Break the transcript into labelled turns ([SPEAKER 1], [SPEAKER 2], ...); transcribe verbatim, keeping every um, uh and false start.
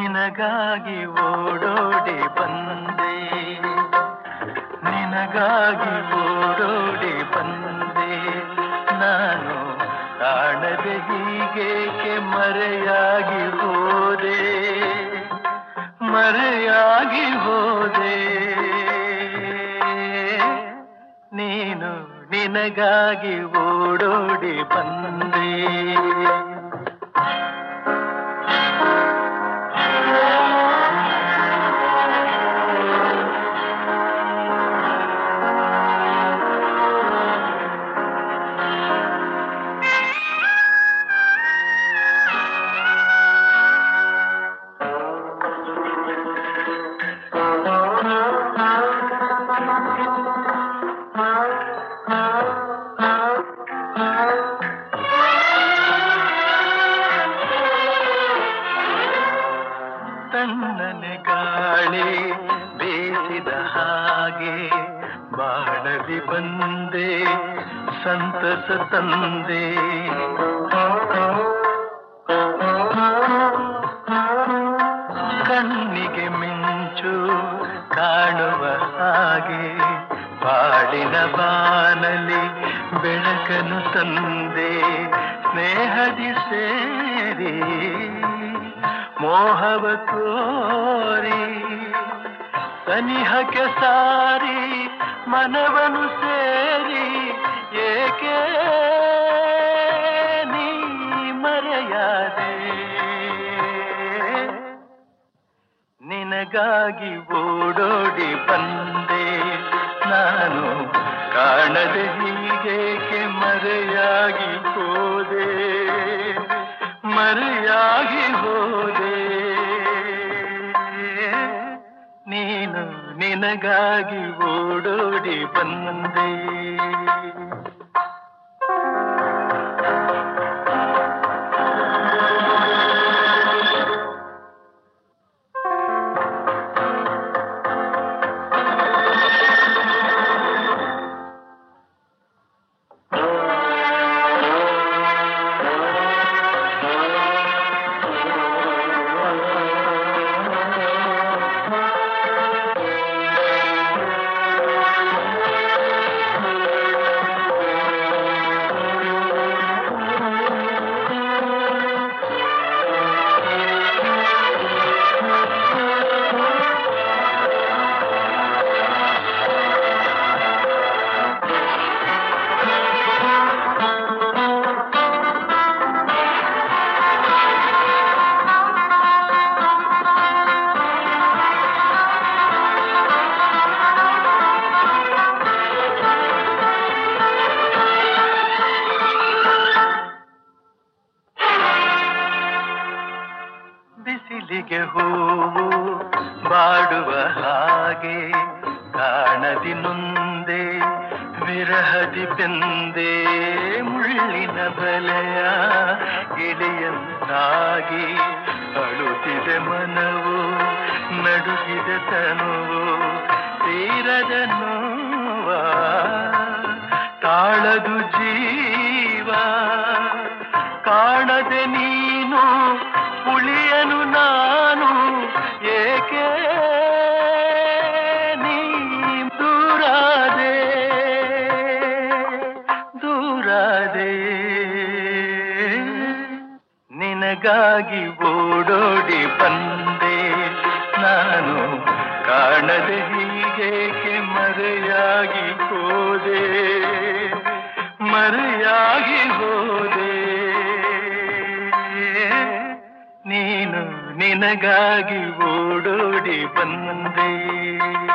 [SPEAKER 1] ನಿನಗಾಗಿ ಓಡೋಡಿ ಬಂದೆ, ನಿನಗಾಗಿ ಓಡೋಡಿ ಬಂದೆ ನಾನು. ಕಾಣದೆ ಹೀಗೇಕೆ ಮರೆಯಾಗಿ ಹೋದೆ, ಮರೆಯಾಗಿ ಹೋದೆ. ನೀನು ನಿನಗಾಗಿ ಓಡೋಡಿ ಬಂದೆ. ತಣ್ಣನೆ ಗಾಳಿ ಬೇಸಿದ ಹಾಗೆ ಬಾಳಲಿ ಬಂದೆ, ಸಂತಸ ತಂದೆ. ಕಣ್ಣಿಗೆ ಮಿಂಚು ಕಾಣುವ ಹಾಗೆ ಬಾಳಿನ ಬಾನಲಿ ಬೆಳಕನ್ನು ತಂದೆ. ಸ್ನೇಹದಿ ಸೇರಿ ಮೋಹವ ತೋರಿ ಸನಿಹಕ್ಕೆ ಸಾರಿ ಮನವನು ಸೇರಿ ಏಕೆ ನೀ ಮರೆಯಾದೆ. ನಿನಗಾಗಿ ಓಡೋಡಿ ಬಂದೆ ನಾನು. ಕಾಣದೆ ಹೀಗೇಕೆ ಮರೆಯಾಗಿ ಹೋದೆ, ಮರೆಯಾಗಿ ಹೋದೆ. ನೀನು ನಿನಗಾಗಿ ಓಡೋಡಿ ಬಂದೆ. ಬಿಸಿಲಿಗೆ ಹೂವು ಬಾಡುವ ಹಾಗೆ ಕಾಣದಿ ನೊಂದೆ, ವಿರಹದಿ ಬೆಂದೆ. ಮುಳ್ಳಿನ ಬಲೆಯ ಗಿಳಿಯಂತಾಗಿ ಅಳುತ್ತಿದೆ ಮನವು, ನಡುಗಿದೆ ತನುವು. ತೀರದ ನೋವ ತಾಳದು ಜೀವ, ಕಾಣದೆ ನೀನು ಉಳಿಯನು ನಾನು. ಏಕೆ ನೀ ದೂರಾದೆ, ದೂರಾದೆ. ನಿನಗಾಗಿ ಓಡೋಡಿ ಬಂದೆ ನಾನು. ಕಾಣದೆ ಹೀಗೇಕೆ ಮರೆಯಾಗಿ ಹೋದೆ, ಮರೆಯಾಗಿ ಹೋದೆ. ನೀನು ನಿನಗಾಗಿ ಓಡೋಡಿ ಬಂದೆ.